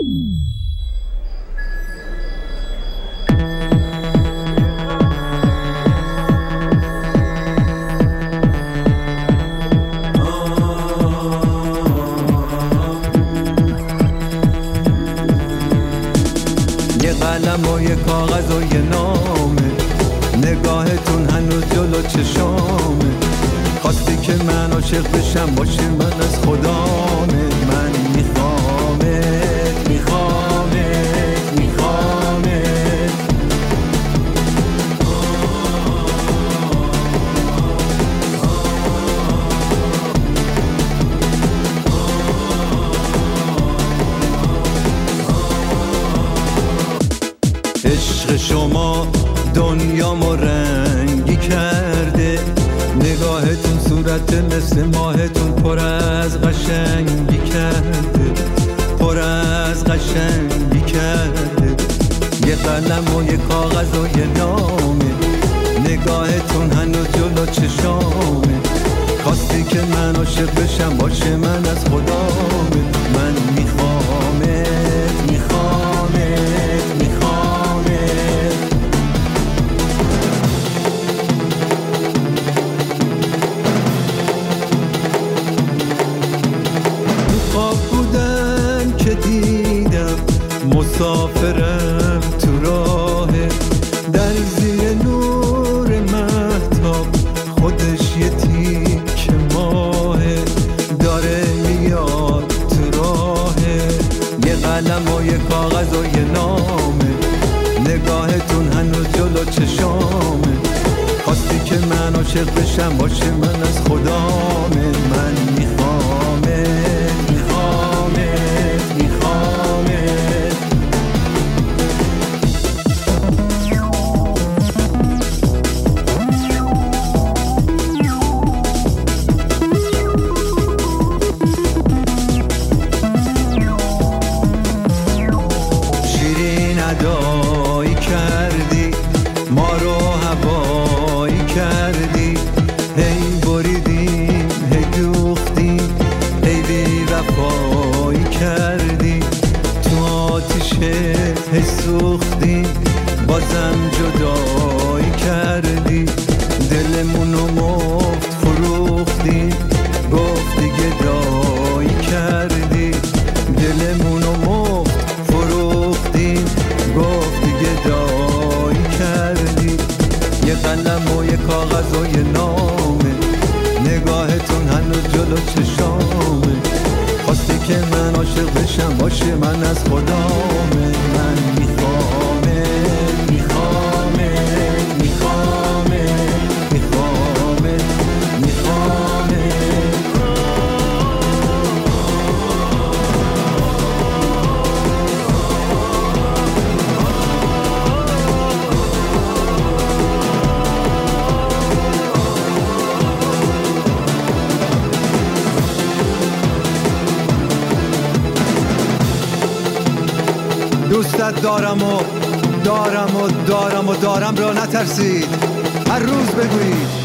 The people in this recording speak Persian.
یه قلم و یه کاغذ و یه نامه، نگاهتون هنوز جلو چشامه. خواستی که من عاشق بشم باشی، من از خدامه. من میخوامت میخوامت میخوامت. عشق شما دنیامو رنگی کرده، نگاهتون صورت مثل ماهتون پر از قشنگی کرده، پر از قشنگی کرده. یه قلم و یه کاغذ و یه نامه، نگاهتون هنوز جلو چشامه. خواستی که من عاشق بشم باشه، من از خدامه. من میخوامت میخوامت میخوامت. خواب بودم که دیدم مسافرم تو راه، در زیر نور مهتاب خودش یه تیک ماهه، داره میاد تو راهه. یه قلم و یه کاغذ و یه نامه، نگاهتون هنوز جلو چشامه. خواستی که من عاشق بشم باشه، من از خدامه. من میخوامت میخوامت میخوامت. شیرین ادایی کردی، ما رو هوایی کردی، هی بریدیم هی دوختیم، هی بی وفایی کردی. تو آتیشت هی سوختیم، بازم جدایی کردی. دلمونو مفت فروختیم، گفتی گدایی کردی. دلمونو مفت فروختیم، گفتی گدایی کردی. یه قلم و یه کاغذ و یه نامه، نگاهتون هنوز جلو چشامه. خواستی که من عاشق بشم باشه، من از خدامه. من میخوامت میخوامت میخوامت میخوامت میخوامت. دوستت دارم و دارم و دارم و دارم را نترسید، هر روز بگویید